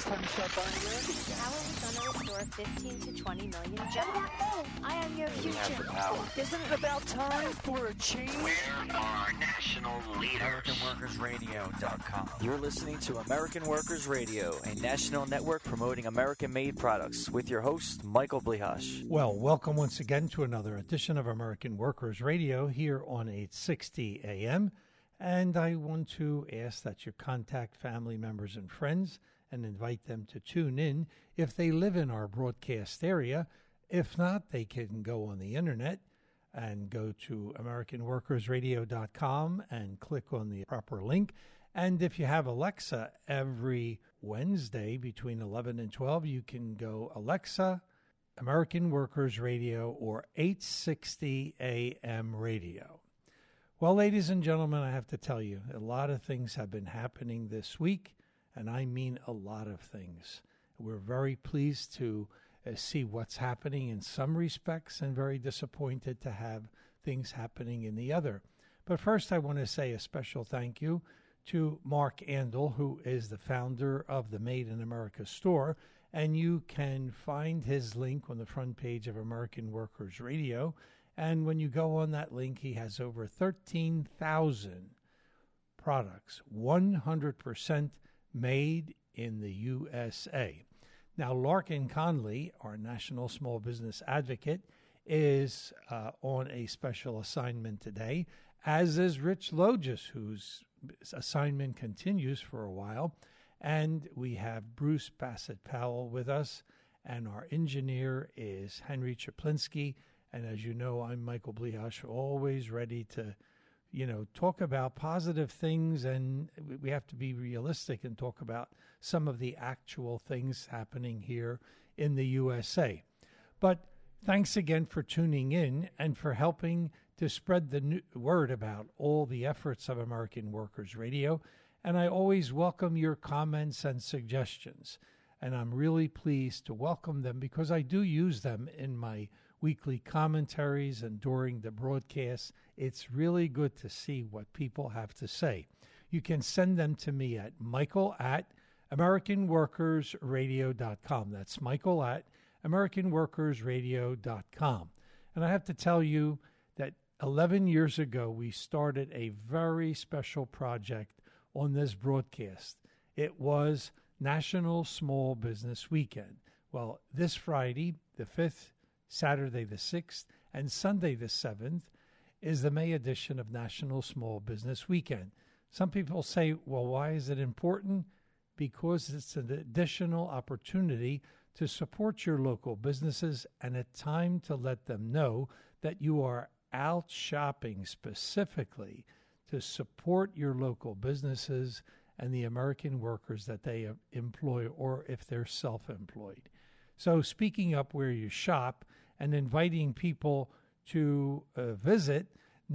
time you stopped by here? Power was going to restore 15 to 20 million jobs. I am your future. Isn't it about time for a change? Where are national leaders? AmericanWorkersRadio.com. You're listening to American Workers Radio, a national network promoting American-made products, with your host, Michael Blihash. Well, welcome once again to another edition of American Workers Radio here on 860 AM. And I want to ask that you contact family members and friends and invite them to tune in if they live in our broadcast area. If not, they can go on the internet and go to AmericanWorkersRadio.com and click on the proper link. And if you have Alexa, every Wednesday between 11 and 12, you can go, Alexa, American Workers Radio or 860 AM Radio. Well, ladies and gentlemen, I have to tell you, a lot of things have been happening this week, and I mean a lot of things. We're very pleased to see what's happening in some respects and very disappointed to have things happening in the other. But first, I want to say a special thank you to Mark Andel, who is the founder of the Made in America store, and you can find his link on the front page of American Workers Radio. And when you go on that link, he has over 13,000 products, 100% made in the USA. Now, Larkin Conley, our National Small Business Advocate, is on a special assignment today, as is Rich Logis, whose assignment continues for a while. And we have Bruce Bassett Powell with us, and our engineer is Henry Chaplinsky. And as you know, I'm Michael Blihash, always ready to, talk about positive things, and we have to be realistic and talk about some of the actual things happening here in the USA. But thanks again for tuning in and for helping to spread the word about all the efforts of American Workers Radio. And I always welcome your comments and suggestions. And I'm really pleased to welcome them because I do use them in my weekly commentaries and during the broadcast. It's really good to see what people have to say. You can send them to me at michael@AmericanWorkersRadio.com. That's michael@AmericanWorkersRadio.com. And I have to tell you that 11 years ago, we started a very special project on this broadcast. It was National Small Business Weekend. Well, this Friday, the 5th, Saturday the 6th, and Sunday the 7th is the May edition of National Small Business Weekend. Some people say, well, why is it important? Because it's an additional opportunity to support your local businesses and a time to let them know that you are out shopping specifically to support your local businesses and the American workers that they employ, or if they're self-employed. So speaking up where you shop and inviting people to visit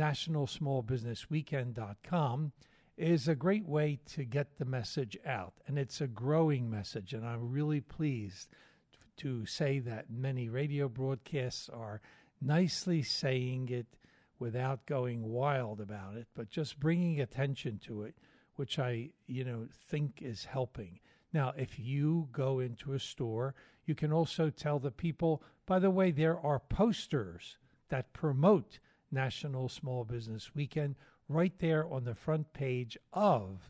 nationalsmallbusinessweekend.com is a great way to get the message out. And it's a growing message, and I'm really pleased to say that many radio broadcasts are nicely saying it without going wild about it, but just bringing attention to it, which I, think is helping. Now, if you go into a store, you can also tell the people, by the way, there are posters that promote National Small Business Weekend right there on the front page of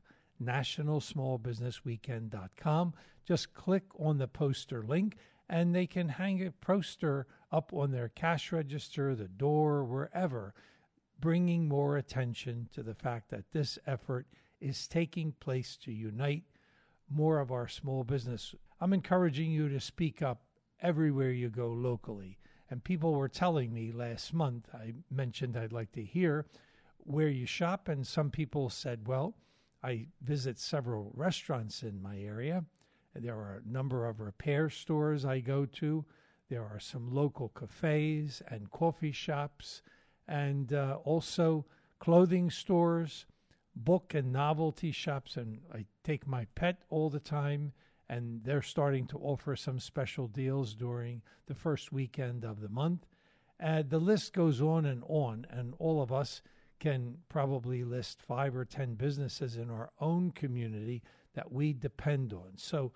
nationalsmallbusinessweekend.com. Just click on the poster link, and they can hang a poster up on their cash register, the door, wherever, bringing more attention to the fact that this effort is taking place to unite more of our small business. I'm encouraging you to speak up everywhere you go locally. And people were telling me last month, I mentioned I'd like to hear where you shop, and some people said, well, I visit several restaurants in my area. There are a number of repair stores I go to. There are some local cafes and coffee shops, and also clothing stores, book and novelty shops, and I take my pet all the time, and they're starting to offer some special deals during the first weekend of the month. The list goes on, and all of us can probably list 5 or 10 businesses in our own community that we depend on. So,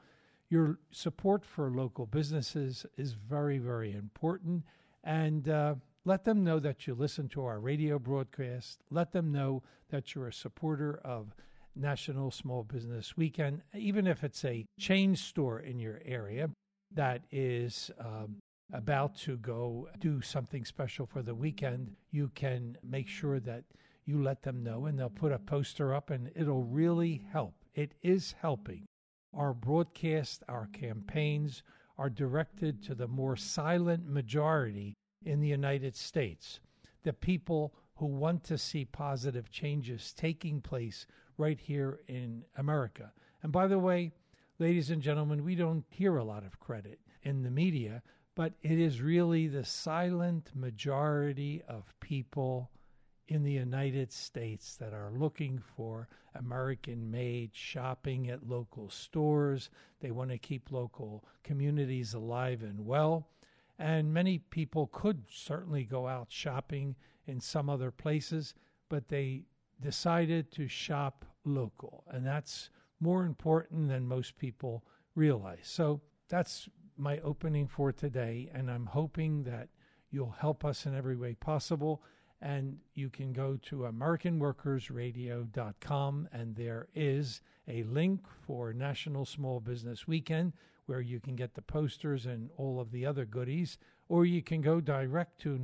your support for local businesses is very, very important. And let them know that you listen to our radio broadcast. Let them know that you're a supporter of National Small Business Weekend, even if it's a chain store in your area that is about to go do something special for the weekend. You can make sure that you let them know, and they'll put a poster up, and it'll really help. It is helping. Our broadcast, our campaigns are directed to the more silent majority in the United States, the people who want to see positive changes taking place right here in America. And by the way, ladies and gentlemen, we don't hear a lot of credit in the media, but it is really the silent majority of people in the United States that are looking for American-made, shopping at local stores. They want to keep local communities alive and well. And many people could certainly go out shopping in some other places, but they decided to shop local. And that's more important than most people realize. So that's my opening for today, and I'm hoping that you'll help us in every way possible. And you can go to AmericanWorkersRadio.com, and there is a link for National Small Business Weekend where you can get the posters and all of the other goodies, or you can go direct to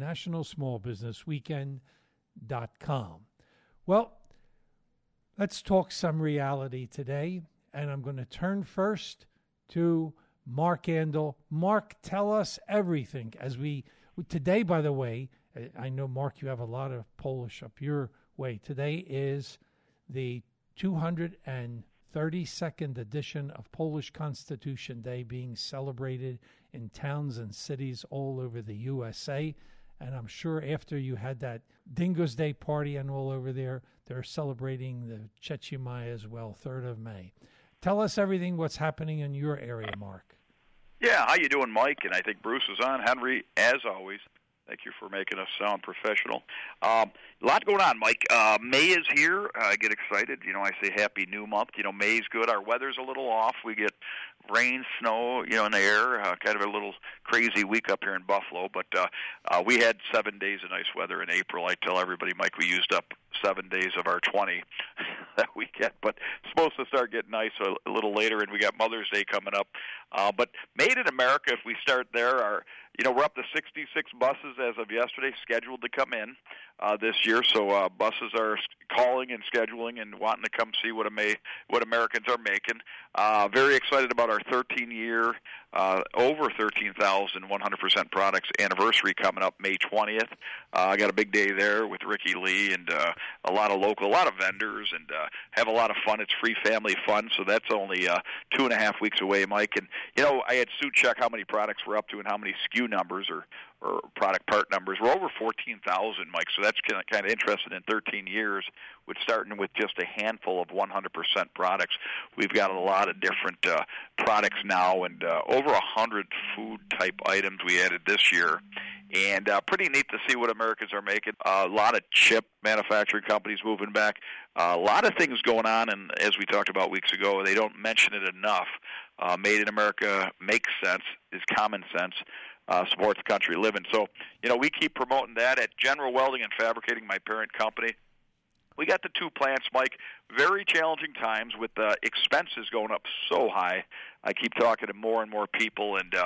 NationalSmallBusinessWeekend.com. Well, let's talk some reality today, and I'm going to turn first to Mark Andel. Mark, tell us everything. Today, by the way, I know, Mark, you have a lot of Polish up your way. Today is the 232nd edition of Polish Constitution Day being celebrated in towns and cities all over the USA. And I'm sure after you had that Dingo's Day party and all over there, they're celebrating the Chechimai as well, 3rd of May. Tell us everything what's happening in your area, Mark. Yeah, how you doing, Mike? And I think Bruce is on. Henry, as always, thank you for making us sound professional. A lot going on, Mike. May is here. I get excited. I say happy new month. May's good. Our weather's a little off. We get rain, snow, in the air. Kind of a little crazy week up here in Buffalo. But we had 7 days of nice weather in April. I tell everybody, Mike, we used up 7 days of our 20 that weekend. But it's supposed to start getting nice a little later, and we got Mother's Day coming up. But Made in America, if we start there, we're up to 66 buses as of yesterday scheduled to come in this year. So buses are calling and scheduling and wanting to come see what Americans are making. Very excited about our 13-year, over 13,100% products anniversary coming up May 20th. I got a big day there with Ricky Lee and a lot of vendors, and have a lot of fun. It's free family fun, so that's only 2.5 weeks away, Mike. And, I had Sue check how many products we're up to and how many SKU numbers or product part numbers. We're over 14,000, Mike, so that's kind of interesting in 13 years, with starting with just a handful of 100% products. We've got a lot of different products now, and over 100 food-type items we added this year. And pretty neat to see what Americans are making. A lot of chip manufacturing companies moving back. A lot of things going on, and as we talked about weeks ago, they don't mention it enough. Made in America makes sense, is common sense, supports country living. So, we keep promoting that at General Welding and Fabricating, my parent company. We got the 2 plants, Mike. Very challenging times with expenses going up so high. I keep talking to more and more people, and,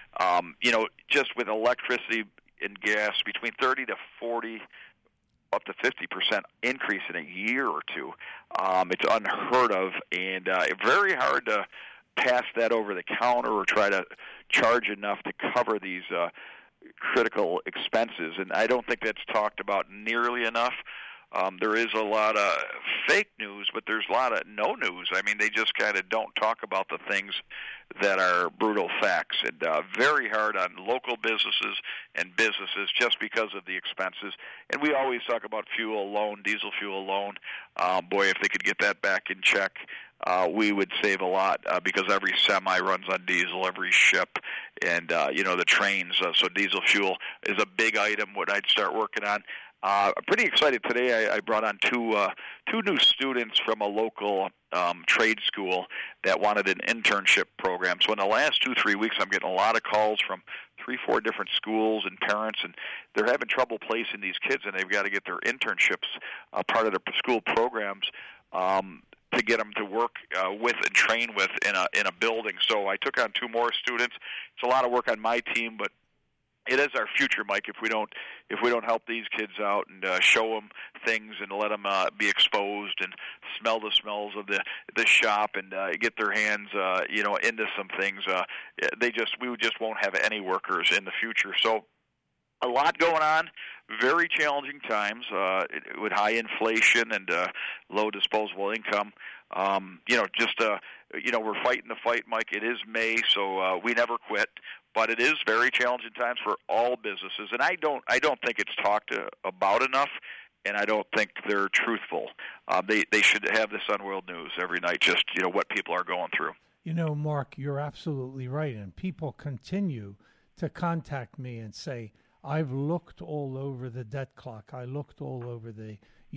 just with electricity and gas, between 30 to 40, up to 50% increase in a year or two. It's unheard of, and very hard to pass that over the counter or try to charge enough to cover these critical expenses. And I don't think that's talked about nearly enough. There is a lot of fake news, but there's a lot of no news. I mean, they just kind of don't talk about the things that are brutal facts, and very hard on local businesses and businesses just because of the expenses. And we always talk about fuel alone, diesel fuel alone. Boy, if they could get that back in check, we would save a lot because every semi runs on diesel, every ship, and, the trains. So diesel fuel is a big item, what I'd start working on. Pretty excited today. I brought on two new students from a local trade school that wanted an internship program. So in the last 2-3 weeks, I'm getting a lot of calls from 3-4 different schools and parents, and they're having trouble placing these kids, and they've got to get their internships part of their school programs to get them to work with and train with in a building. So I took on 2 more students. It's a lot of work on my team, but it is our future, Mike. If we don't help these kids out and show them things and let them be exposed and smell the smells of the shop and get their hands into some things, we just won't have any workers in the future. So a lot going on. Very challenging times with high inflation and low disposable income. We're fighting the fight, Mike. It is May, so we never quit. But it is very challenging times for all businesses, and I don't think it's talked about enough, and I don't think they're truthful. They should have this on World News every night, just what people are going through. Mark, you're absolutely right, and people continue to contact me and say, I've looked all over the debt clock. I looked all over the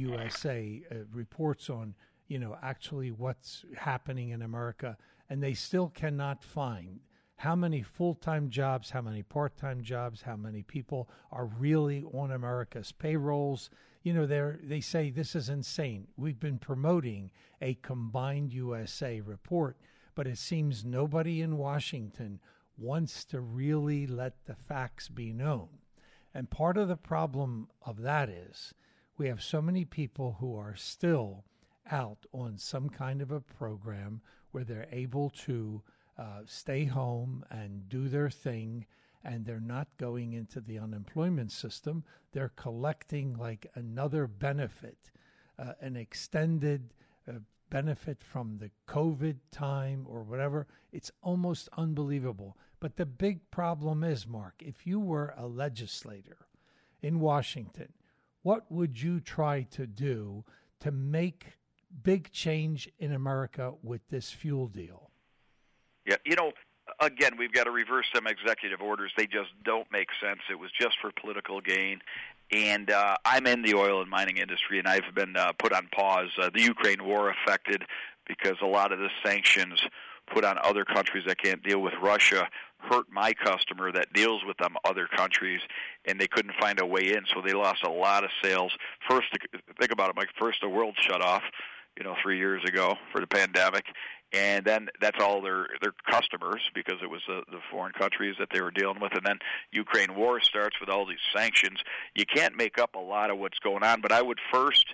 USA reports on, actually what's happening in America, and they still cannot find how many full-time jobs, how many part-time jobs, how many people are really on America's payrolls. They say this is insane. We've been promoting a combined USA report, but it seems nobody in Washington wants to really let the facts be known. And part of the problem of that is we have so many people who are still out on some kind of a program where they're able to stay home and do their thing, and they're not going into the unemployment system. They're collecting like another benefit, an extended benefit from the COVID time or whatever. It's almost unbelievable. But the big problem is, Mark, if you were a legislator in Washington, what would you try to do to make big change in America with this fuel deal? Yeah, again, we've got to reverse some executive orders. They just don't make sense. It was just for political gain. And I'm in the oil and mining industry, and I've been put on pause. The Ukraine war affected because a lot of the sanctions put on other countries that can't deal with Russia hurt my customer that deals with them other countries, and they couldn't find a way in, so they lost a lot of sales. First, think about it, Mike. First, the world shut off, 3 years ago for the pandemic, and then that's all their customers because it was the foreign countries that they were dealing with, and then Ukraine war starts with all these sanctions. You can't make up a lot of what's going on, but I would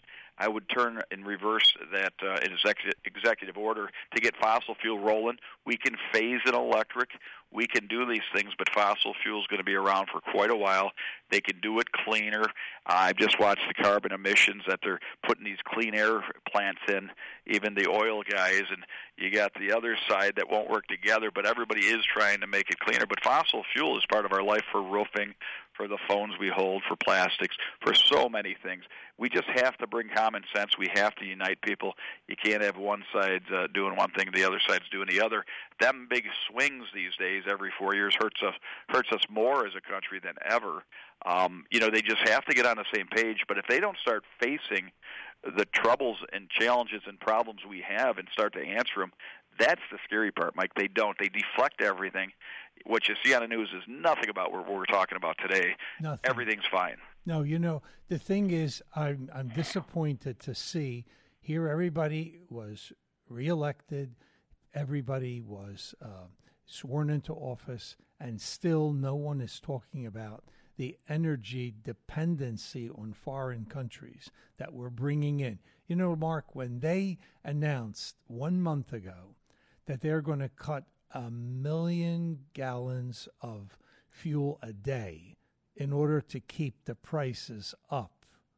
turn and reverse that executive order to get fossil fuel rolling. We can phase in electric. We can do these things, but fossil fuel is going to be around for quite a while. They can do it cleaner. I've just watched the carbon emissions that they're putting these clean air plants in, even the oil guys, and you got the other side that won't work together, but everybody is trying to make it cleaner. But fossil fuel is part of our life for roofing, for the phones we hold, for plastics, for so many things. We just have to bring common sense. We have to unite people. You can't have one side doing one thing, the other side's doing the other. Them big swings these days every 4 years hurts us more as a country than ever. They just have to get on the same page. But if they don't start facing the troubles and challenges and problems we have and start to answer them, that's the scary part, Mike. They don't. They deflect everything. What you see on the news is nothing about what we're talking about today. Nothing. Everything's fine. No, the thing is, I'm disappointed to see here everybody was reelected, everybody was sworn into office, and still no one is talking about the energy dependency on foreign countries that we're bringing in. Mark, when they announced 1 month ago that they're going to cut 1 million gallons of fuel a day in order to keep the prices up,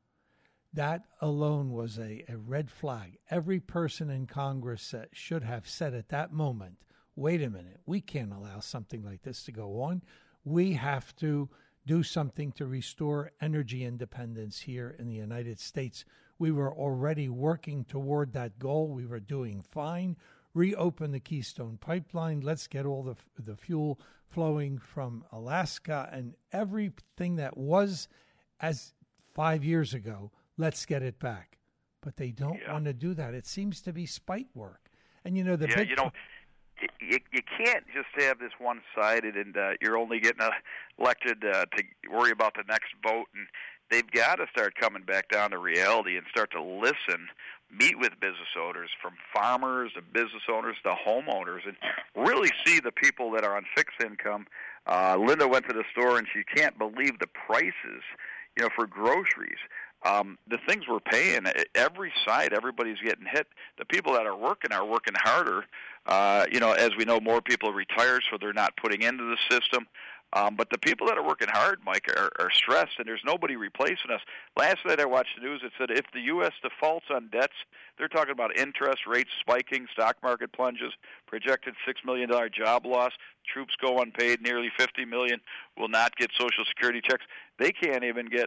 that alone was a red flag. Every person in Congress should have said at that moment, wait a minute, we can't allow something like this to go on. We have to do something to restore energy independence here in the United States. We were already working toward that goal. We were doing fine. Reopen the Keystone Pipeline. Let's get all the fuel flowing from Alaska, and everything that was as 5 years ago. Let's get it back. But they don't want to do that. It seems to be spite work. And, you know, the big... You can't just have this one-sided and you're only getting elected to worry about the next vote. And they've got to start coming back down to reality and start to listen, meet with business owners, from farmers to business owners to homeowners, and really see the people that are on fixed income. Linda went to the store and she can't believe the prices, you know, for groceries. The things we're paying, every side, everybody's getting hit. The people that are working harder. You know, as we know, more people are retired, so they're not putting into the system. But the people that are working hard, Mike, are stressed, and there's nobody replacing us. Last night I watched the news. It said if the U.S. defaults on debts, they're talking about interest rates spiking, stock market plunges, projected $6 million job loss, troops go unpaid, nearly $50 million will not get Social Security checks. They can't even get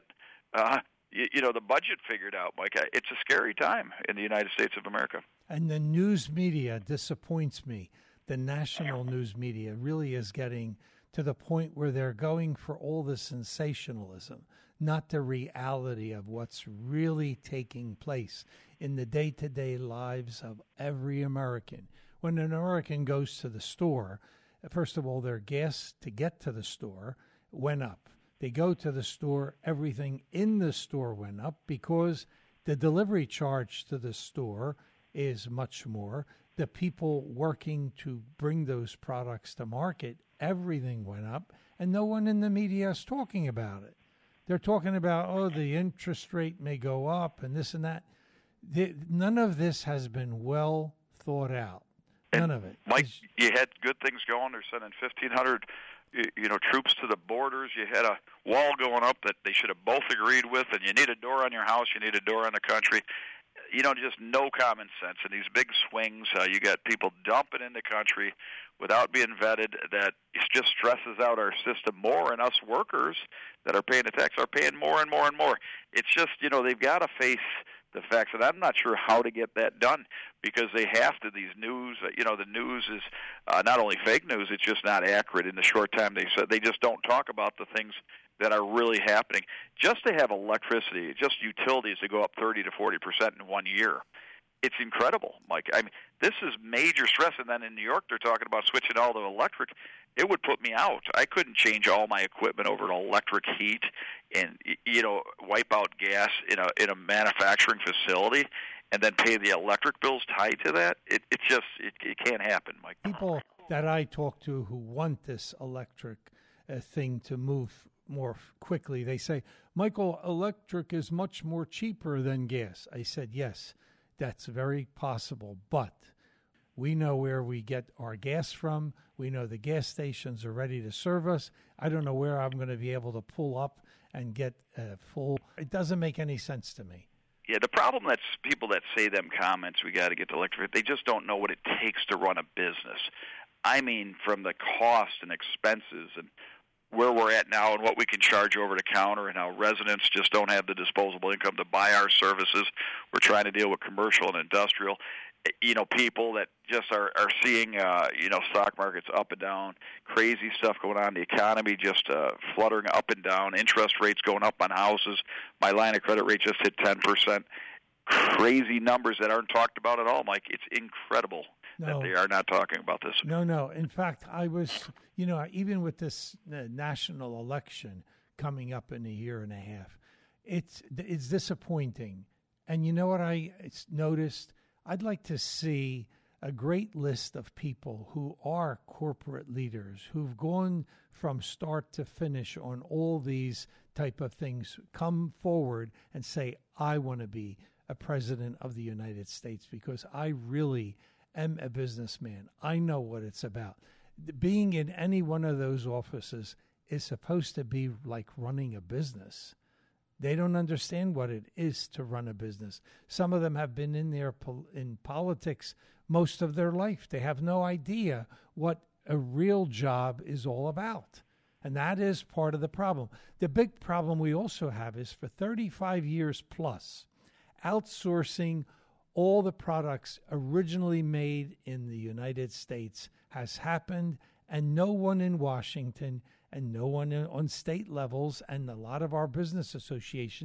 the budget figured out, Mike. It's a scary time in the United States of America. And the news media disappoints me. The national news media really is getting to the point where they're going for all the sensationalism, not the reality of what's really taking place in the day-to-day lives of every American. When an American goes to the store, first of all, their gas to get to the store went up. They go to the store, everything in the store went up because the delivery charge to the store is much more. The people working to bring those products to market, everything went up, and no one in the media is talking about it. They're talking about, the interest rate may go up and this and that. None of this has been well thought out. None of it. Mike, you had good things going. They're sending 1,500 troops to the borders. You had a wall going up that they should have both agreed with, and you need a door on your house, you need a door on the country. Just no common sense. And these big swings, you got people dumping in the country without being vetted. That just stresses out our system more, and us workers that are paying the tax are paying more and more and more. It's just, they've got to face the facts, and I'm not sure how to get that done because they have to. These news, the news is not only fake news; it's just not accurate. In the short time they said, they just don't talk about the things that are really happening. Just to have electricity, just utilities to go up 30 to 40% in 1 year, it's incredible, Mike. I mean, this is major stress. And then in New York, they're talking about switching all to electric. It would put me out. I couldn't change all my equipment over to electric heat and wipe out gas in a manufacturing facility and then pay the electric bills tied to that. It can't happen, Mike. People that I talk to who want this electric thing to move more quickly, they say, Michael, electric is much more cheaper than gas. I said, yes, that's very possible, but we know where we get our gas from. We know the gas stations are ready to serve us. I don't know where I'm going to be able to pull up and get full. It doesn't make any sense to me. Yeah, the problem that's people that say them comments, we got to get to electric, they just don't know what it takes to run a business. I mean, from the cost and expenses and where we're at now and what we can charge over the counter and how residents just don't have the disposable income to buy our services. We're trying to deal with commercial and industrial. People that just are seeing, stock markets up and down, crazy stuff going on, the economy just fluttering up and down, interest rates going up on houses. My line of credit rate just hit 10%. Crazy numbers that aren't talked about at all, Mike. It's incredible that they are not talking about this. No. In fact, I was, even with this national election coming up in a year and a half, it's disappointing. And you know what I noticed? I'd like to see a great list of people who are corporate leaders, who've gone from start to finish on all these type of things, come forward and say, I want to be a president of the United States because I really am a businessman. I know what it's about. Being in any one of those offices is supposed to be like running a business. They don't understand what it is to run a business. Some of them have been in there in politics most of their life. They have no idea what a real job is all about. And that is part of the problem. The big problem we also have is for 35 years plus, outsourcing all the products originally made in the United States has happened, and no one in Washington and no one on state levels and a lot of our business associations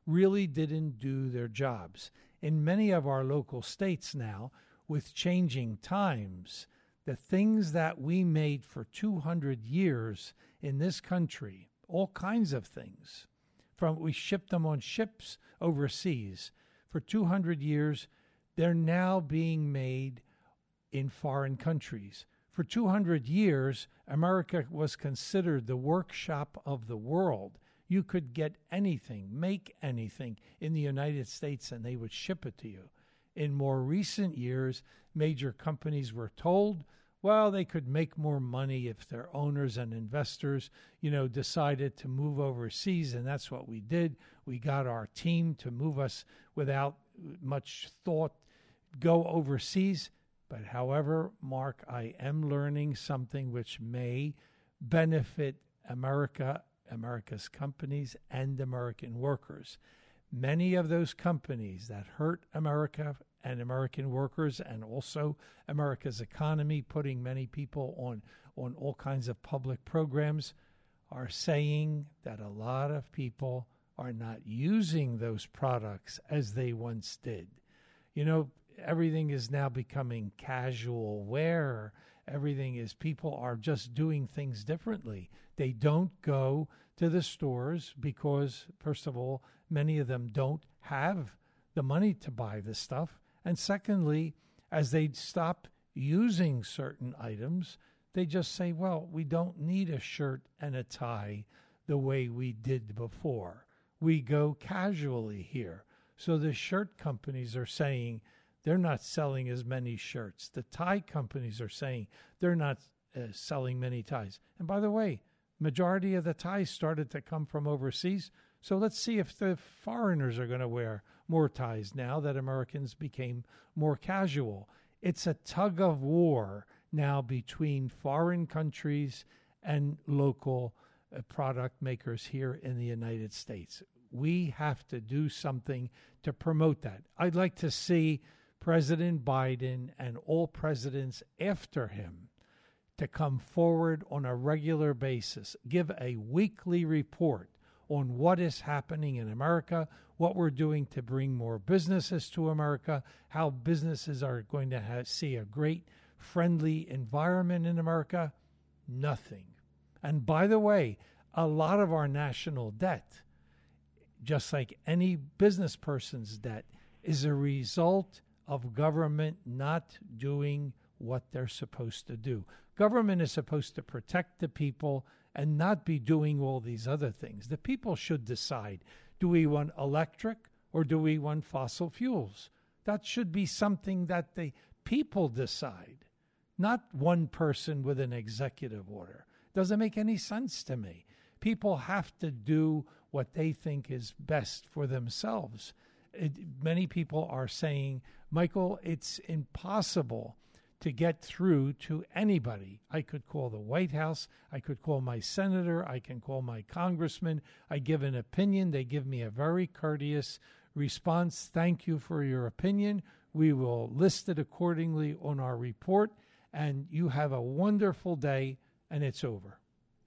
really didn't do their jobs. In many of our local states now, with changing times, the things that we made for 200 years in this country, all kinds of things, we shipped them on ships overseas. For 200 years, they're now being made in foreign countries. For 200 years, America was considered the workshop of the world. You could get anything, make anything in the United States, and they would ship it to you. In more recent years, major companies were told, well, they could make more money if their owners and investors, decided to move overseas, and that's what we did. We got our team to move us without much thought, go overseas. But however, Mark, I am learning something which may benefit America, America's companies, and American workers. Many of those companies that hurt America and American workers and also America's economy, putting many people on all kinds of public programs, are saying that a lot of people are not using those products as they once did. Everything is now becoming casual wear. People are just doing things differently. They don't go to the stores because, first of all, many of them don't have the money to buy this stuff. And secondly, as they stop using certain items, they just say, well, we don't need a shirt and a tie the way we did before. We go casually here. So the shirt companies are saying they're not selling as many shirts. The tie companies are saying they're not selling many ties. And by the way, majority of the ties started to come from overseas. So let's see if the foreigners are going to wear more ties now that Americans became more casual. It's a tug of war now between foreign countries and local product makers here in the United States. We have to do something to promote that. I'd like to see President Biden and all presidents after him to come forward on a regular basis, give a weekly report on what is happening in America, what we're doing to bring more businesses to America, how businesses are going to see a great, friendly environment in America. Nothing. And by the way, a lot of our national debt, just like any business person's debt, is a result of government not doing what they're supposed to do. Government is supposed to protect the people and not be doing all these other things. The people should decide, do we want electric or do we want fossil fuels? That should be something that the people decide, not one person with an executive order. Doesn't make any sense to me. People have to do what they think is best for themselves. Many people are saying, Michael, it's impossible to get through to anybody. I could call the White House. I could call my senator. I can call my congressman. I give an opinion. They give me a very courteous response. Thank you for your opinion. We will list it accordingly on our report, and you have a wonderful day, and it's over.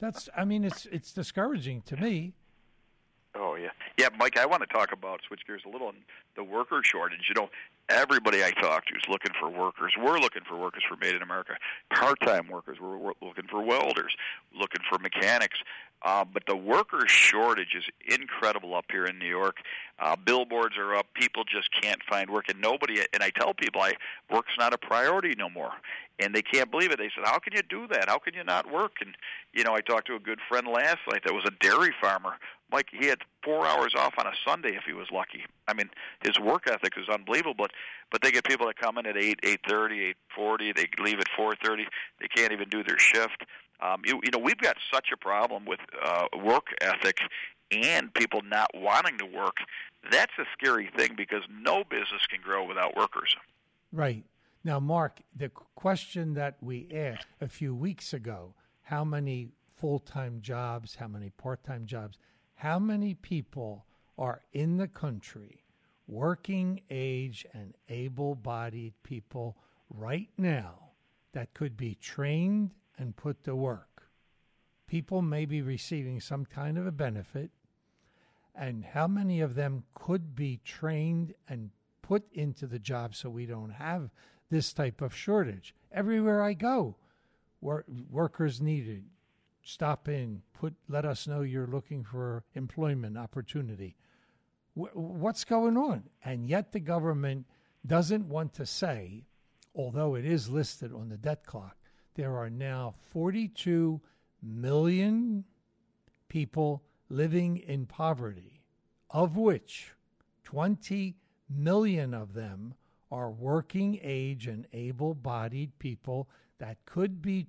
It's discouraging to me. Oh, yeah. Yeah, Mike, I want to talk about, switch gears a little, on the worker shortage. Everybody I talk to is looking for workers. We're looking for workers for Made in America. Part-time workers. We're looking for welders, looking for mechanics. But the worker shortage is incredible up here in New York. Billboards are up. People just can't find work. And I tell people work's not a priority no more. And they can't believe it. They said, how can you do that? How can you not work? And, I talked to a good friend last night that was a dairy farmer. Mike, he had 4 hours off on a Sunday if he was lucky. His work ethic is unbelievable. But they get people that come in at 8, 8:30, 8:40. They leave at 4:30. They can't even do their shift. We've got such a problem with work ethic and people not wanting to work. That's a scary thing because no business can grow without workers. Right. Now, Mark, the question that we asked a few weeks ago, how many full-time jobs, how many part-time jobs, how many people are in the country, working age and able-bodied people right now that could be trained and put to work? People may be receiving some kind of a benefit, And how many of them could be trained and put into the job so we don't have this type of shortage? Everywhere I go, workers needed. Stop in, let us know you're looking for employment opportunity. What's going on? And yet the government doesn't want to say, although it is listed on the debt clock, there are now 42 million people living in poverty, of which 20 million of them are working age and able-bodied people that could be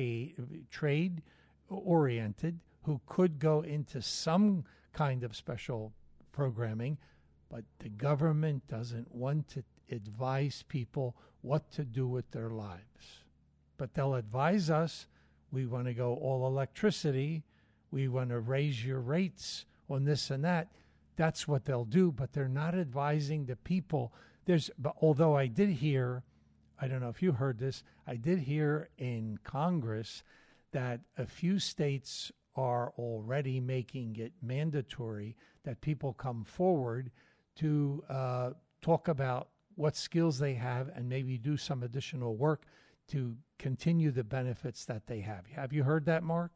trade-oriented, who could go into some kind of special programming, but the government doesn't want to advise people what to do with their lives. But they'll advise us, we want to go all electricity, we want to raise your rates on this and that. That's what they'll do, but they're not advising the people. Although I did hear, I don't know if you heard this, I did hear in Congress that a few states are already making it mandatory that people come forward to talk about what skills they have and maybe do some additional work to continue the benefits that they have. Have you heard that, Mark?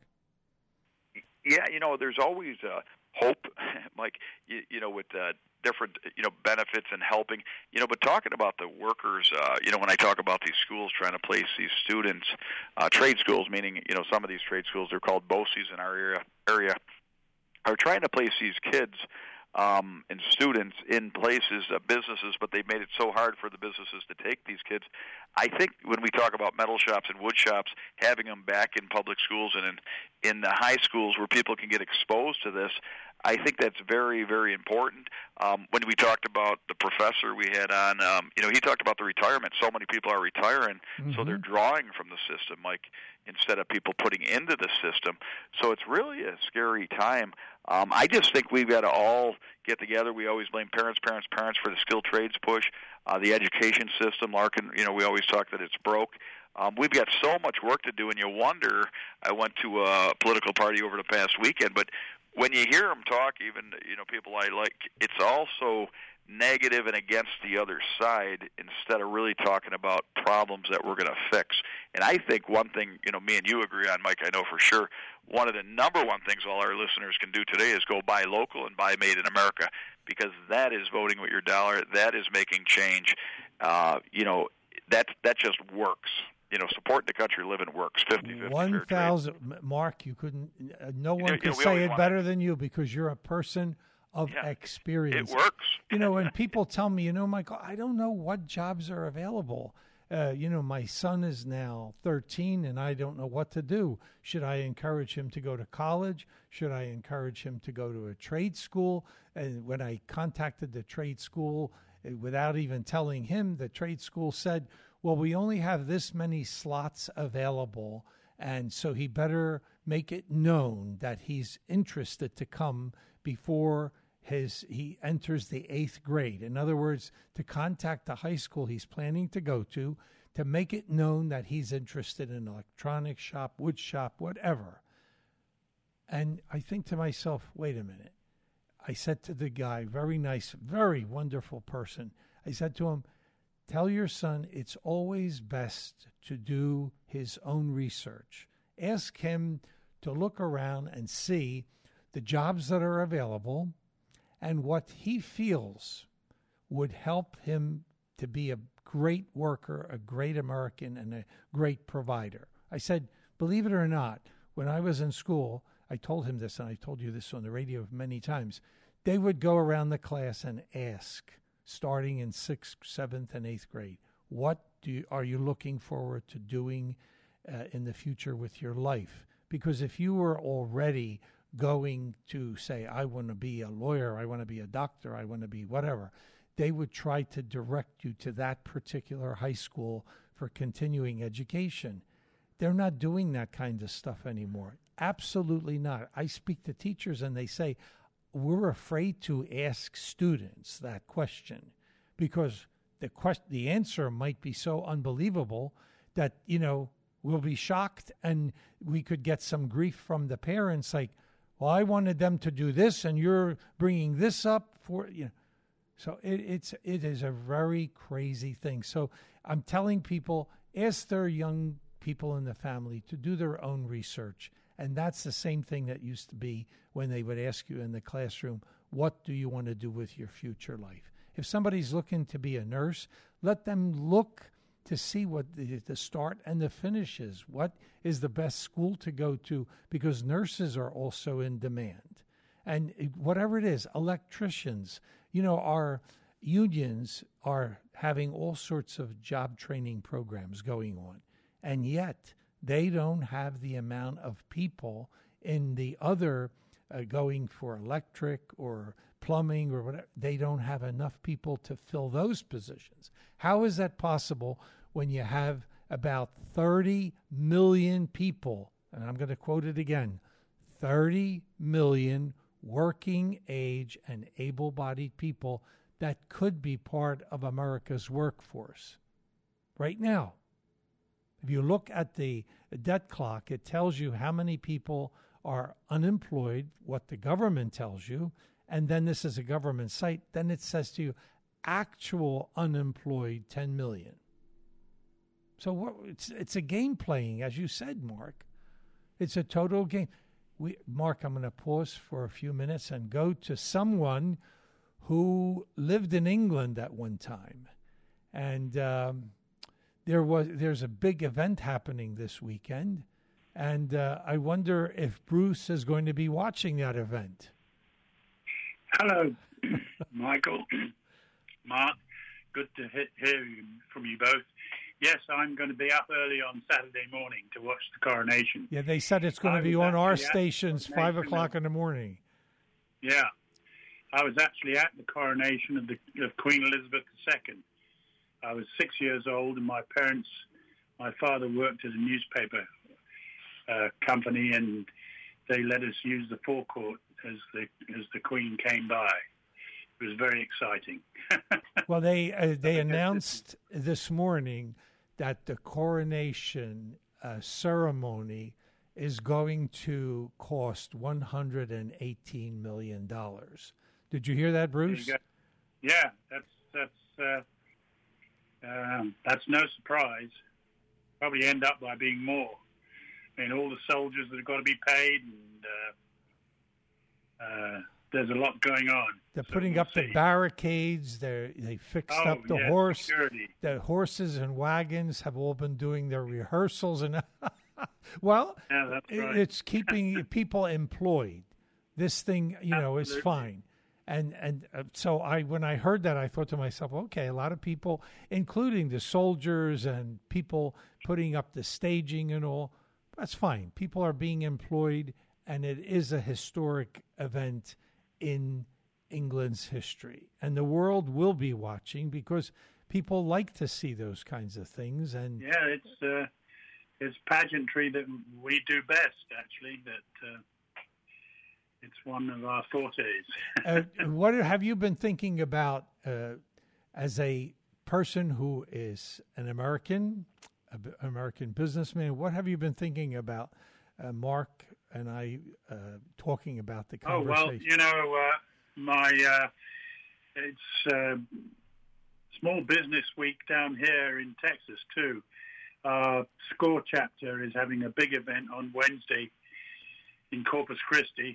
Yeah, there's always hope, Mike, with different, benefits and helping, but talking about the workers, when I talk about these schools trying to place these students, trade schools, meaning, some of these trade schools, they're called BOCES in our area, are trying to place these kids and students in places, businesses, but they've made it so hard for the businesses to take these kids. I think when we talk about metal shops and wood shops, having them back in public schools and in the high schools where people can get exposed to this, I think that's very, very important. When we talked about the professor we had on, he talked about the retirement. So many people are retiring, so they're drawing from the system, like instead of people putting into the system. So it's really a scary time. I just think we've got to all get together. We always blame parents for the skilled trades push, the education system. Larkin, we always talk that it's broke. We've got so much work to do, and you wonder. I went to a political party over the past weekend, but when you hear them talk, even people I like, it's also negative and against the other side instead of really talking about problems that we're going to fix. And I think one thing, me and you agree on, Mike, I know for sure, one of the number one things all our listeners can do today is go buy local and buy made in America, because that is voting with your dollar. That is making change. That just works. Supporting the country living works. 50-50. 1,000, Mark. You couldn't. No one could say it better than you, because you're a person of experience. It works. When people tell me, Michael, I don't know what jobs are available. My son is now 13, and I don't know what to do. Should I encourage him to go to college? Should I encourage him to go to a trade school? And when I contacted the trade school, without even telling him, the trade school said, well, we only have this many slots available, and so he better make it known that he's interested to come before he enters the 8th grade. In other words, to contact the high school he's planning to go to make it known that he's interested in an electronics shop, wood shop, whatever. And I think to myself, wait a minute. I said to the guy, very nice, very wonderful person, I said to him, tell your son it's always best to do his own research. Ask him to look around and see the jobs that are available and what he feels would help him to be a great worker, a great American, and a great provider. I said, believe it or not, when I was in school, I told him this, and I told you this on the radio many times, they would go around the class and ask, starting in 6th, 7th, and 8th grade, what are you looking forward to doing in the future with your life? Because if you were already going to say, I want to be a lawyer, I want to be a doctor, I want to be whatever, they would try to direct you to that particular high school for continuing education. They're not doing that kind of stuff anymore. Absolutely not. I speak to teachers and they say, we're afraid to ask students that question because the answer might be so unbelievable that, we'll be shocked and we could get some grief from the parents like, well, I wanted them to do this, and you're bringing this up for, you know. So it is a very crazy thing. So I'm telling people, ask their young people in the family to do their own research. And that's the same thing that used to be when they would ask you in the classroom, what do you want to do with your future life? If somebody's looking to be a nurse, let them look to see what the start and the finish is. What is the best school to go to? Because nurses are also in demand. And whatever it is, electricians, you know, our unions are having all sorts of job training programs going on. And yet they don't have the amount of people in the other going for electric or plumbing or whatever. They don't have enough people to fill those positions. How is that possible when you have about 30 million people, and I'm going to quote it again, 30 million working age and able-bodied people that could be part of America's workforce right now? If you look at the debt clock, it tells you how many people are unemployed, what the government tells you, and then this is a government site. Then it says to you, actual unemployed 10 million. So it's a game playing, as you said, Mark. It's a total game. Mark, I'm going to pause for a few minutes and go to someone who lived in England at one time. And there's a big event happening this weekend. And I wonder if Bruce is going to be watching that event. Hello, Michael, Mark. Good to hear from you both. Yes, I'm going to be up early on Saturday morning to watch the coronation. Yeah, they said it's going to be on our stations 5 o'clock in the morning. Yeah, I was actually at the coronation of Queen Elizabeth II. I was 6 years old, and my father worked at a newspaper company, and they let us use the forecourt as the Queen came by. It was very exciting. Well, they announced this morning that the coronation ceremony is going to cost $118 million. Did you hear that, Bruce? Yeah, that's no surprise. Probably end up by being more. I mean, all the soldiers that have got to be paid, and there's a lot going on. They're putting up the barricades. They fixed up the security. The horses and wagons have all been doing their rehearsals, and well, yeah, that's right. It's keeping people employed. This thing, is fine. And so when I heard that, I thought to myself, okay, a lot of people, including the soldiers and people putting up the staging and all, that's fine. People are being employed, and it is a historic event in England's history. And the world will be watching because people like to see those kinds of things. And yeah, it's pageantry that we do best, actually, that it's one of our fortes. What have you been thinking about as a person who is an American businessman? What have you been thinking about, Mark and I, talking about the conversation? Oh, well, it's Small Business Week down here in Texas, too. Our SCORE chapter is having a big event on Wednesday in Corpus Christi.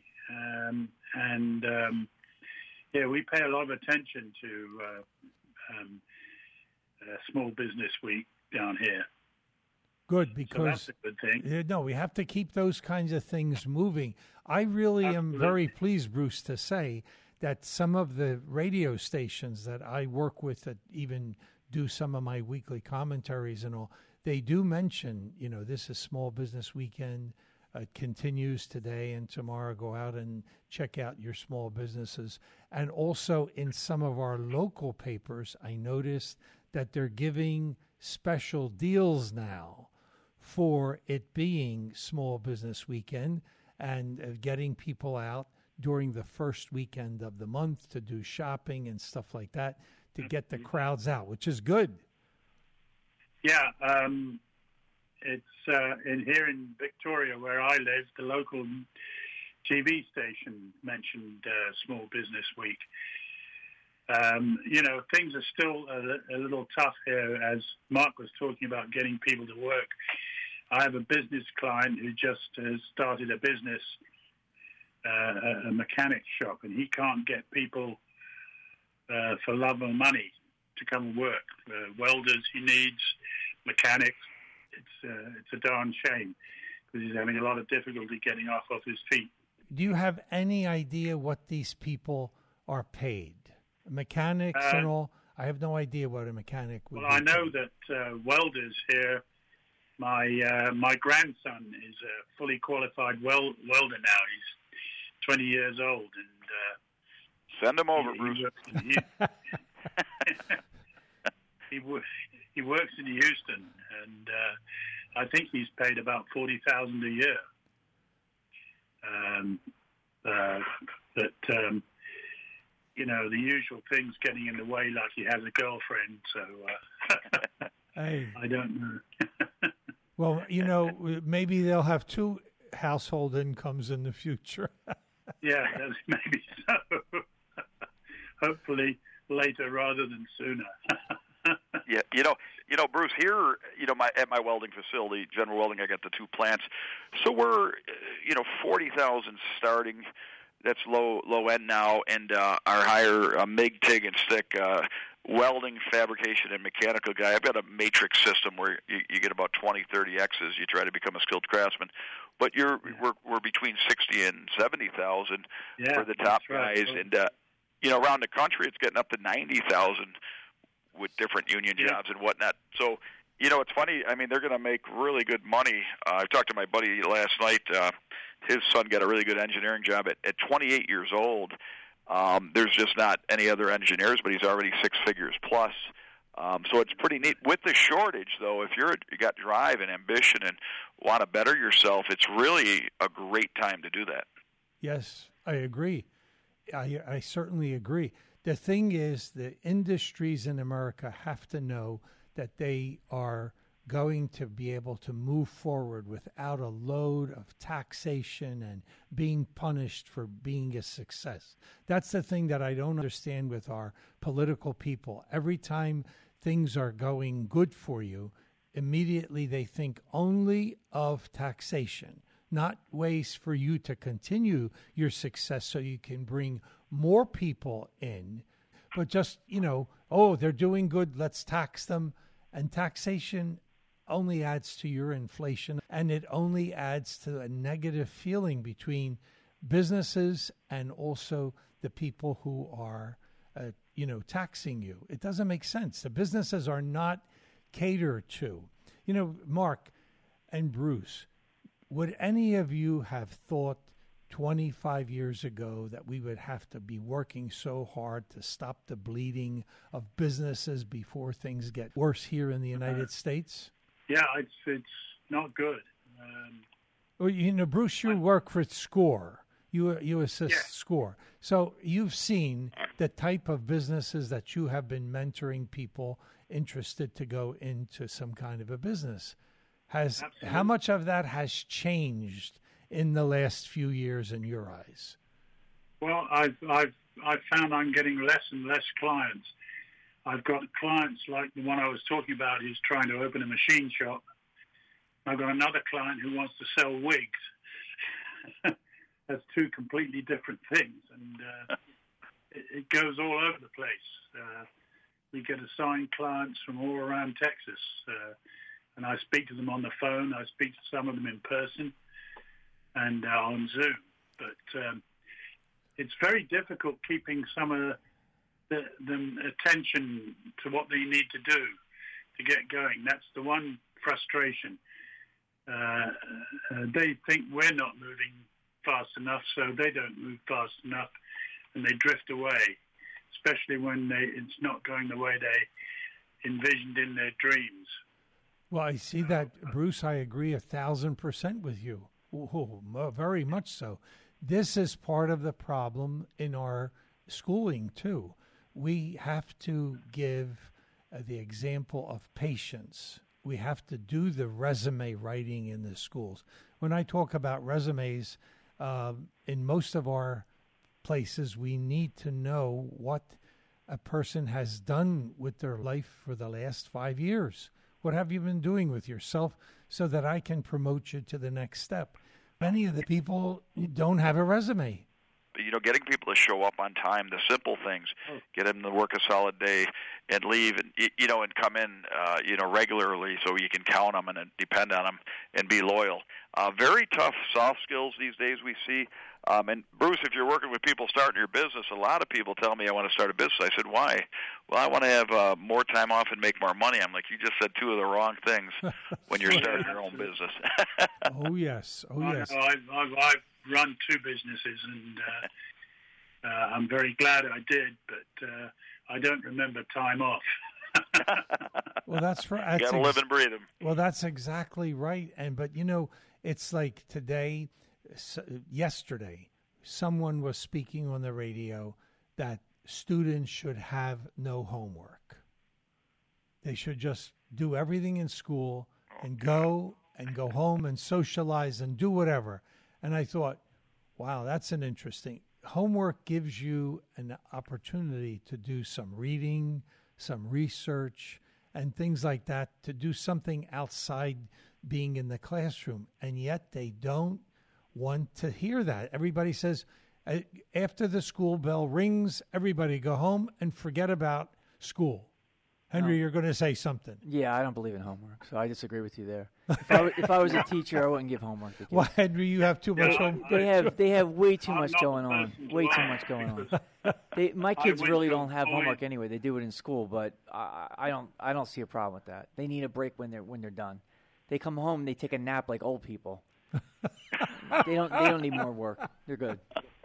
We pay a lot of attention to Small Business Week down here. Good, because so that's a good thing. No, we have to keep those kinds of things moving. I really am very pleased, Bruce, to say that some of the radio stations that I work with that even do some of my weekly commentaries and all, they do mention, this is Small Business Weekend. It continues today and tomorrow. Go out and check out your small businesses. And also in some of our local papers, I noticed that they're giving special deals now for it being Small Business Weekend and getting people out during the first weekend of the month to do shopping and stuff like that to get the crowds out, which is good. Yeah, it's in here in Victoria where I live, the local TV station mentioned Small Business Week. Things are still a little tough here, as Mark was talking about getting people to work. I have a business client who just has started a business, a mechanic shop, and he can't get people for love or money to come and work. Welders he needs, mechanics. It's a darn shame because he's having a lot of difficulty getting off his feet. Do you have any idea what these people are paid? Mechanics and all? I have no idea what a mechanic would be. Well, I know that welders here, my grandson is a fully qualified welder now. He's 20 years old. And send him over, Bruce. He works in Houston, and I think he's paid about $40,000 a year. The usual things getting in the way, like he has a girlfriend. So hey. I don't know. Well, maybe they'll have two household incomes in the future. Yeah, maybe so. Hopefully later rather than sooner. Yeah, Bruce, here, at my welding facility, General Welding, I got the two plants. So we're, 40,000 starting. That's low end now, and our higher MIG, TIG, and stick welding, fabrication, and mechanical guy. I've got a matrix system where you get about 20, 30 X's. You try to become a skilled craftsman, but we're between 60 and 70,000 for the top guys, and around the country it's getting up to 90,000 with different union jobs and whatnot. So it's funny. I mean, they're going to make really good money. I talked to my buddy last night. His son got a really good engineering job at 28 years old. There's just not any other engineers, but he's already six figures plus. So it's pretty neat. With the shortage, though, if you got drive and ambition and want to better yourself, it's really a great time to do that. Yes, I agree. I certainly agree. The thing is, the industries in America have to know that they are going to be able to move forward without a load of taxation and being punished for being a success. That's the thing that I don't understand with our political people. Every time things are going good for you, immediately they think only of taxation, not ways for you to continue your success so you can bring more people in, but just, they're doing good, let's tax them. And taxation only adds to your inflation, and it only adds to a negative feeling between businesses and also the people who are, taxing you. It doesn't make sense. The businesses are not catered to. Mark and Bruce, would any of you have thought 25 years ago that we would have to be working so hard to stop the bleeding of businesses before things get worse here in the United States? Yeah, it's not good. Well, Bruce, you work for SCORE. You assist SCORE. So you've seen the type of businesses that you have been mentoring people interested to go into some kind of a business. How much of that has changed in the last few years in your eyes? Well, I've found I'm getting less and less clients. I've got clients like the one I was talking about who's trying to open a machine shop. I've got another client who wants to sell wigs. That's two completely different things, and it goes all over the place. We get assigned clients from all around Texas, and I speak to them on the phone. I speak to some of them in person and on Zoom. But it's very difficult keeping some of them attention to what they need to do to get going. That's the one frustration. They think we're not moving fast enough, so they don't move fast enough, and they drift away, especially when it's not going the way they envisioned in their dreams. Well, I see that, Bruce. I agree 1,000% with you. Very much so. This is part of the problem in our schooling, too. We have to give the example of patience. We have to do the resume writing in the schools. When I talk about resumes, In most of our places, we need to know what a person has done with their life for the last 5 years. What have you been doing with yourself so that I can promote you to the next step? Many of the people don't have a resume. Getting people to show up on time, the simple things, get them to work a solid day and leave, and and come in, regularly, so you can count them and depend on them and be loyal. Very tough soft skills these days we see. And Bruce, if you're working with people starting your business, a lot of people tell me I want to start a business. I said, why? Well, I want to have more time off and make more money. I'm like, you just said two of the wrong things when you're starting your own business. Oh yes, I've run two businesses, and I'm very glad I did, but I don't remember time off. Well, that's right. You got to live and breathe them. Well, that's exactly right. But it's like today, yesterday, someone was speaking on the radio that students should have no homework. They should just do everything in school and go home and socialize and do whatever. And I thought, wow, that's an interesting. Homework gives you an opportunity to do some reading, some research, and things like that, to do something outside being in the classroom. And yet they don't want to hear that. Everybody says, after the school bell rings, everybody go home and forget about school. Henry, you're going to say something. Yeah, I don't believe in homework, so I disagree with you there. If I was a teacher, I wouldn't give homework to kids. Well, Henry, you have too much homework. They have way too much going on. Way too much going on. My kids really don't have homework anyway. They do it in school, but I don't see a problem with that. They need a break when they're done. They come home, they take a nap like old people. They don't need more work. They're good.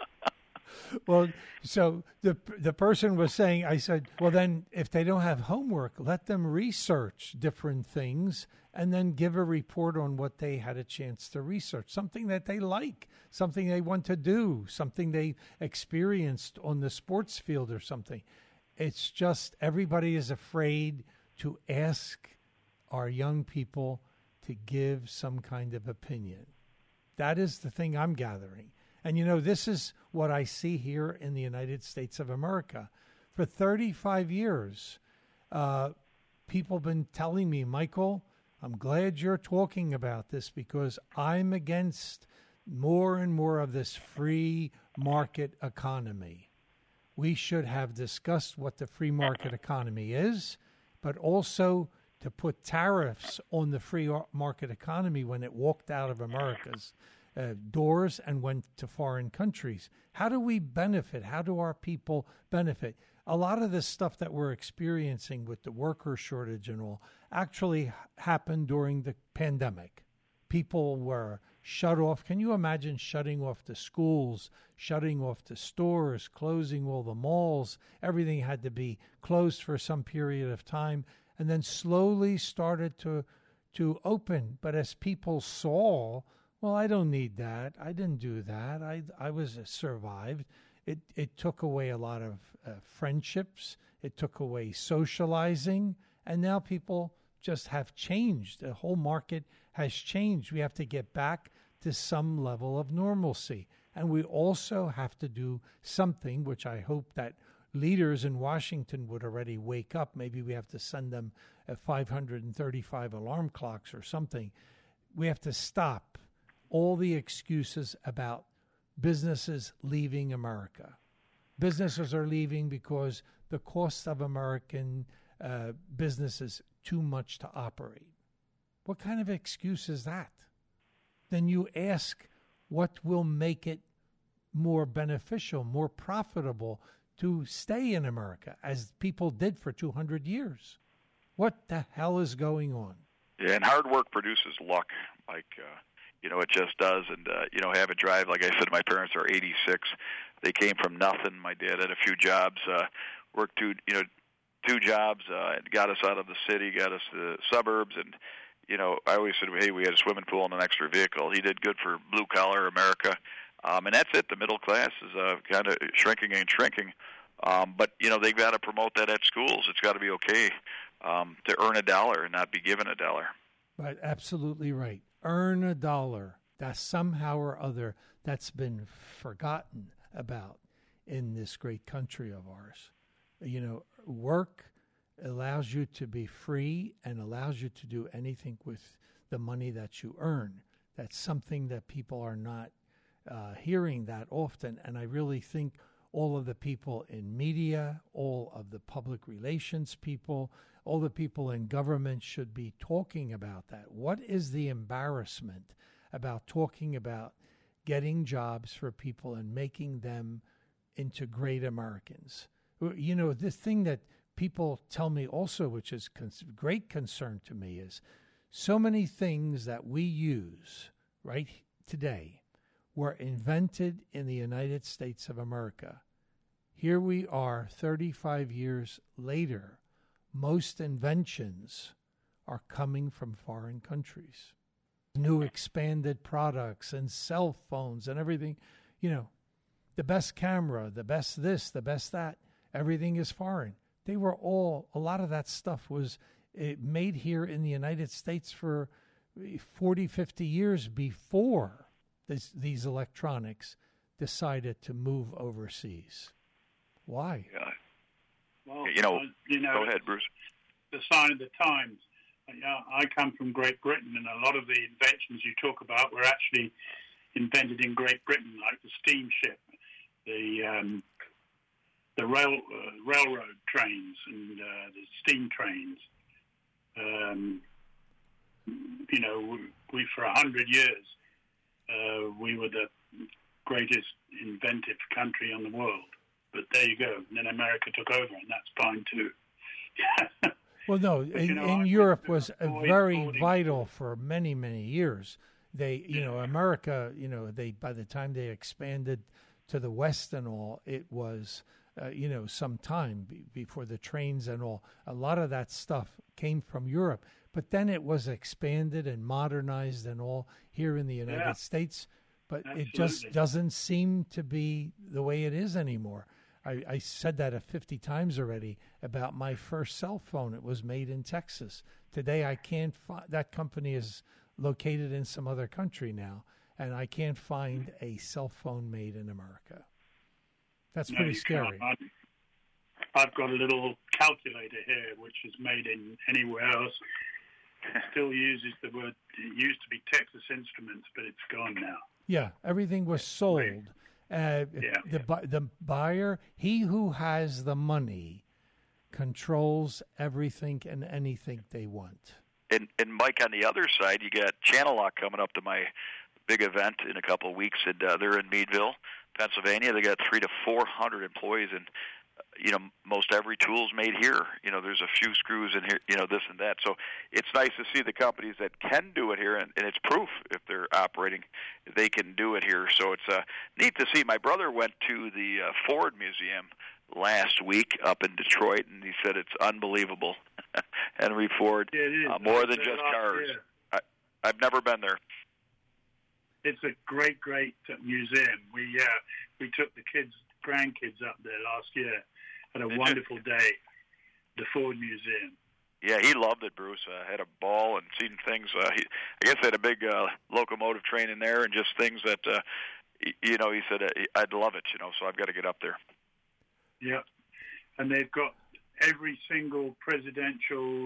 Well, so the person was saying, I said, well, then if they don't have homework, let them research different things and then give a report on what they had a chance to research, something that they like, something they want to do, something they experienced on the sports field or something. It's just everybody is afraid to ask our young people to give some kind of opinion. That is the thing I'm gathering. And, this is what I see here in the United States of America. For 35 years, people have been telling me, Michael, I'm glad you're talking about this because I'm against more and more of this free market economy. We should have discussed what the free market economy is, but also to put tariffs on the free market economy when it walked out of America's doors and went to foreign countries. How do we benefit? How do our people benefit? A lot of this stuff that we're experiencing with the worker shortage and all actually happened during the pandemic. People were shut off. Can you imagine shutting off the schools, shutting off the stores, closing all the malls? Everything had to be closed for some period of time and then slowly started to open. But as people saw, well, I don't need that. I didn't do that. I was survived. It took away a lot of friendships. It took away socializing. And now people just have changed. The whole market has changed. We have to get back to some level of normalcy. And we also have to do something, which I hope that leaders in Washington would already wake up. Maybe we have to send them 535 alarm clocks or something. We have to stop all the excuses about businesses leaving America. Businesses are leaving because the cost of American business is too much to operate. What kind of excuse is that? Then you ask what will make it more beneficial, more profitable to stay in America, as people did for 200 years. What the hell is going on? Yeah, and hard work produces luck, Mike. It just does. And, have a drive. Like I said, my parents are 86. They came from nothing. My dad had a few jobs, worked two jobs, got us out of the city, got us to the suburbs. And, I always said, hey, we had a swimming pool and an extra vehicle. He did good for blue-collar America. And that's it. The middle class is kind of shrinking and shrinking. But, they've got to promote that at schools. It's got to be okay to earn $1 and not be given $1. Right, absolutely right. Earn $1. That somehow or other that's been forgotten about in this great country of ours. Work allows you to be free and allows you to do anything with the money that you earn. That's something that people are not hearing that often. And I really think all of the people in media, all of the public relations people, all the people in government should be talking about that. What is the embarrassment about talking about getting jobs for people and making them into great Americans? This thing that people tell me also, which is great concern to me, is so many things that we use right today were invented in the United States of America. Here we are 35 years later. Most inventions are coming from foreign countries. New expanded products and cell phones and everything, the best camera, the best this, the best that, everything is foreign. A lot of that stuff was made here in the United States for 40, 50 years before these electronics decided to move overseas. Why? Yeah. Well, go ahead, Bruce. The sign of the times. I come from Great Britain, and a lot of the inventions you talk about were actually invented in Great Britain, like the steamship, the railroad trains, and the steam trains. We for 100 years, we were the greatest inventive country in the world. But there you go. And then America took over, and that's fine too. Well, no, in Europe was very vital for many, many years. America, by the time they expanded to the West and all, it was, some time before the trains and all. A lot of that stuff came from Europe. But then it was expanded and modernized and all here in the United States. But Absolutely. It just doesn't seem to be the way it is anymore. I said that 50 times already about my first cell phone. It was made in Texas. Today, I can't find that company is located in some other country now, and I can't find a cell phone made in America. That's pretty scary. I've got a little calculator here, which is made in anywhere else. It still uses the word. It used to be Texas Instruments, but it's gone now. Yeah, everything was sold. The buyer, he who has the money, controls everything and anything they want. And Mike, on the other side, you got Channel Lock coming up to my big event in a couple of weeks. And they're in Meadville, Pennsylvania. They got 300 to 400 employees, and most every tool's made here. There's a few screws in here, this and that. So it's nice to see the companies that can do it here, and it's proof if they're operating, they can do it here. So it's neat to see. My brother went to the Ford Museum last week up in Detroit, and he said it's unbelievable. Henry Ford, more than just cars. I've never been there. It's a great, great museum. We took the grandkids up there last year. Had a wonderful day, the Ford Museum. Yeah, he loved it, Bruce. Had a ball and seen things. I guess they had a big locomotive train in there and just things that, he said, I'd love it, so I've got to get up there. Yeah, and they've got every single presidential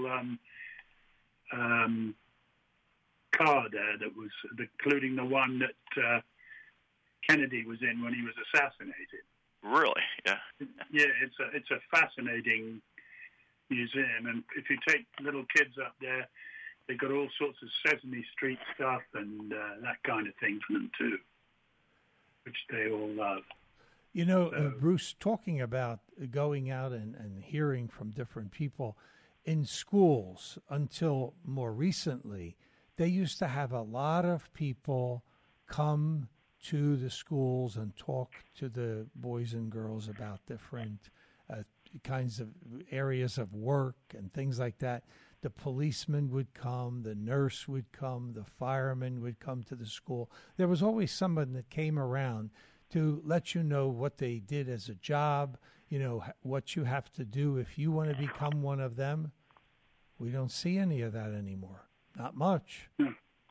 car there that was, including the one that Kennedy was in when he was assassinated. Really? Yeah. Yeah, it's a fascinating museum, and if you take little kids up there, they've got all sorts of Sesame Street stuff and that kind of thing for them too, which they all love. Bruce, talking about going out and hearing from different people in schools until more recently, they used to have a lot of people come to the schools and talk to the boys and girls about different kinds of areas of work and things like that. The policeman would come, the nurse would come, the fireman would come to the school. There was always someone that came around to let you know what they did as a job, what you have to do if you want to become one of them. We don't see any of that anymore. Not much. No,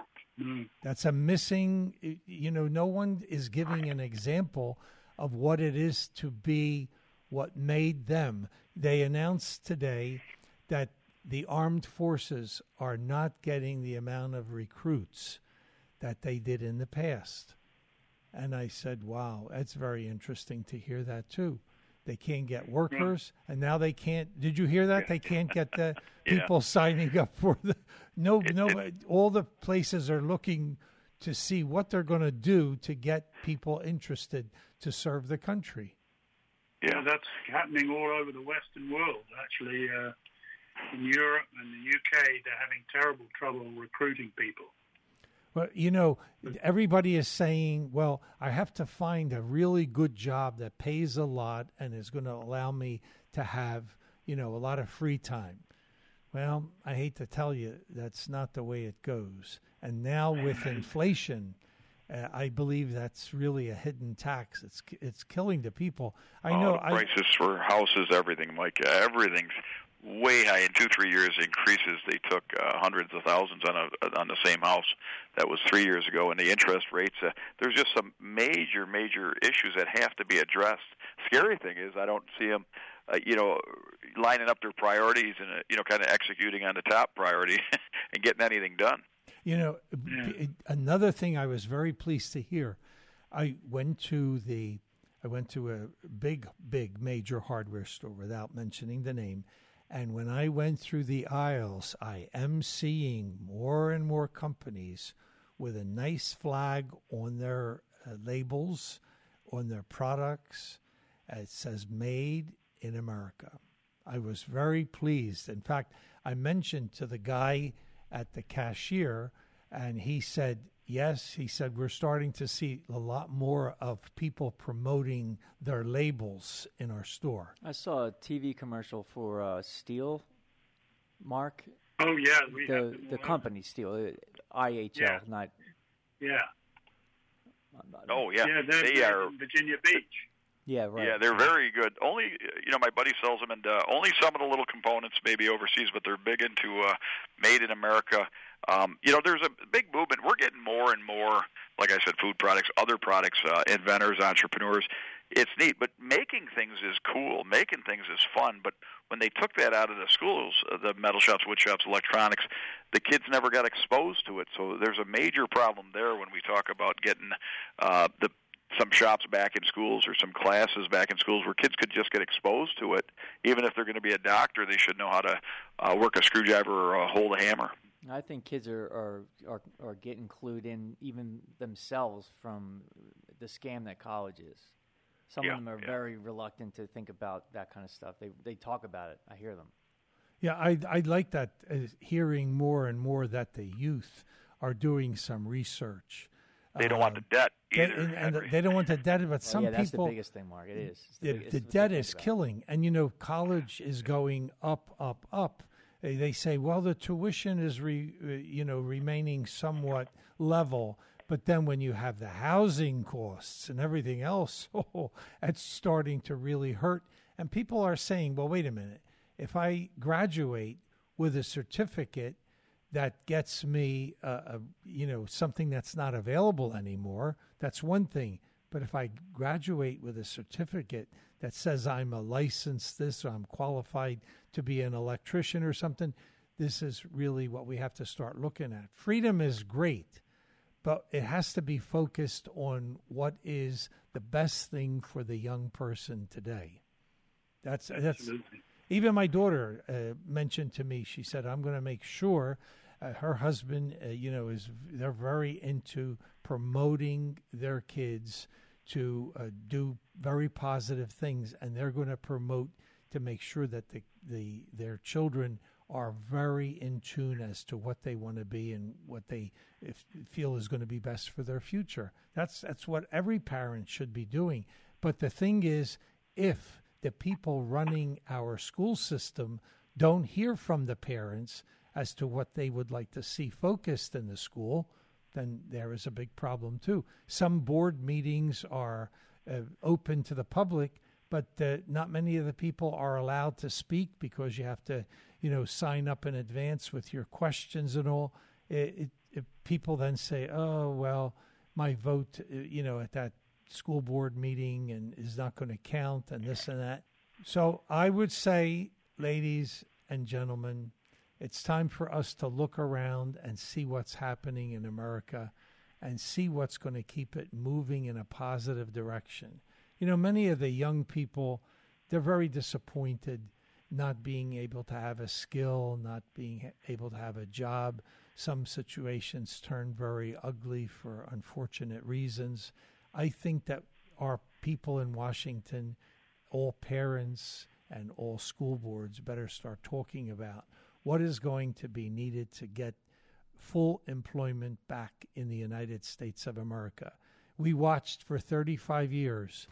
That's a missing, no one is giving an example of what it is to be what made them. They announced today that the armed forces are not getting the amount of recruits that they did in the past. And I said, wow, that's very interesting to hear that too. They can't get workers, and now they can't. Did you hear that? They can't get the people signing up for the. All the places are looking to see what they're going to do to get people interested to serve the country. Yeah, that's happening all over the Western world, actually. In Europe and the UK, they're having terrible trouble recruiting people. Well, everybody is saying, well, I have to find a really good job that pays a lot and is going to allow me to have, a lot of free time. Well, I hate to tell you, that's not the way it goes. And now with inflation, I believe that's really a hidden tax. It's killing the people. I know the prices for houses, everything, Mike, everything's way high. In 2-3 years increases. They took hundreds of thousands on the same house. That was 3 years ago. And the interest rates, there's just some major issues that have to be addressed. Scary thing is I don't see them lining up their priorities and kind of executing on the top priority and getting anything done. Another thing I was very pleased to hear, I went to a big major hardware store without mentioning the name. And when I went through the aisles, I am seeing more and more companies with a nice flag on their labels, on their products. It says Made in America. I was very pleased. In fact, I mentioned to the guy at the cashier, and he said, yes, he said, we're starting to see a lot more of people promoting their labels in our store. I saw a TV commercial for Steel, Mark. Oh, yeah. The company Steel, IHL, not... Yeah. Oh, yeah. Yeah, they are in Virginia Beach. Yeah, right. Yeah, they're very good. Only, my buddy sells them, and only some of the little components maybe overseas, but they're big into Made in America. There's a big movement. We're getting more and more, like I said, food products, other products, inventors, entrepreneurs. It's neat, but making things is cool. Making things is fun, but when they took that out of the schools, the metal shops, wood shops, electronics, the kids never got exposed to it. So there's a major problem there when we talk about getting some shops back in schools or some classes back in schools where kids could just get exposed to it. Even if they're going to be a doctor, they should know how to work a screwdriver or hold a hammer. I think kids are getting clued in even themselves from the scam that college is. Some of them are very reluctant to think about that kind of stuff. They talk about it. I hear them. Yeah, I like that, hearing more and more that the youth are doing some research. They don't want the debt either. They don't want the debt, but some that's people... the biggest thing, Mark. It is. The debt is killing. And, college is going up. They say, well, the tuition is, remaining somewhat level. But then when you have the housing costs and everything else, it's starting to really hurt. And people are saying, well, wait a minute. If I graduate with a certificate that gets me, something that's not available anymore, that's one thing. But if I graduate with a certificate that says I'm a licensed this or I'm qualified to be an electrician or something, this is really what we have to start looking at. Freedom is great, but it has to be focused on what is the best thing for the young person today. That's even my daughter mentioned to me. She said, "I'm going to make sure." Her husband, they're very into promoting their kids to do very positive things, and they're going to promote to make sure that their children are very in tune as to what they want to be and what they feel is going to be best for their future. That's what every parent should be doing. But the thing is, if the people running our school system don't hear from the parents as to what they would like to see focused in the school, then there is a big problem too. Some board meetings are open to the public, but not many of the people are allowed to speak because you have to, sign up in advance with your questions and all. if people then say, oh, well, my vote, at that school board meeting and is not going to count and this and that. So I would say, ladies and gentlemen, it's time for us to look around and see what's happening in America and see what's going to keep it moving in a positive direction. Many of the young people, they're very disappointed not being able to have a skill, not being able to have a job. Some situations turn very ugly for unfortunate reasons. I think that our people in Washington, all parents and all school boards, better start talking about what is going to be needed to get full employment back in the United States of America. We watched for 35 years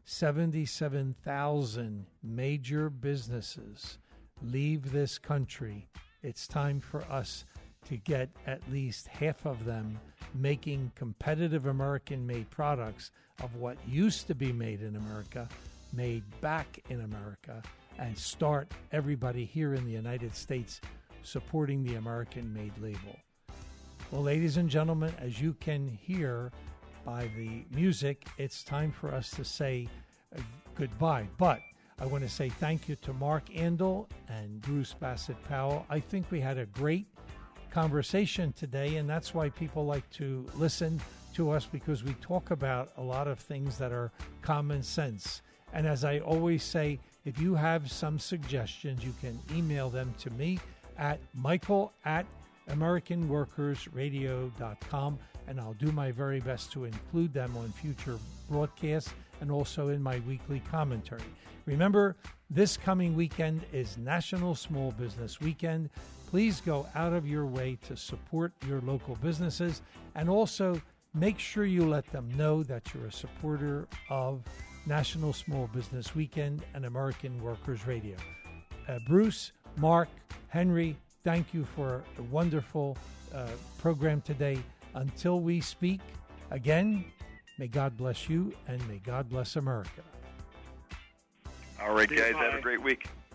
77,000 major businesses leave this country. It's time for us to get at least half of them making competitive American-made products of what used to be made in America, made back in America, and start everybody here in the United States supporting the American-made label. Well, ladies and gentlemen, as you can hear by the music, it's time for us to say goodbye. But I want to say thank you to Mark Andel and Bruce Bassett Powell. I think we had a great conversation today, and that's why people like to listen to us, because we talk about a lot of things that are common sense. And as I always say, if you have some suggestions, you can email them to me at michael@AmericanWorkersRadio.com, and I'll do my very best to include them on future broadcasts and also in my weekly commentary. Remember, this coming weekend is National Small Business Weekend. Please go out of your way to support your local businesses, and also make sure you let them know that you're a supporter of National Small Business Weekend and American Workers Radio. Bruce, Mark, Henry, thank you for a wonderful program today. Until we speak again, may God bless you and may God bless America. All right, guys, have a great week.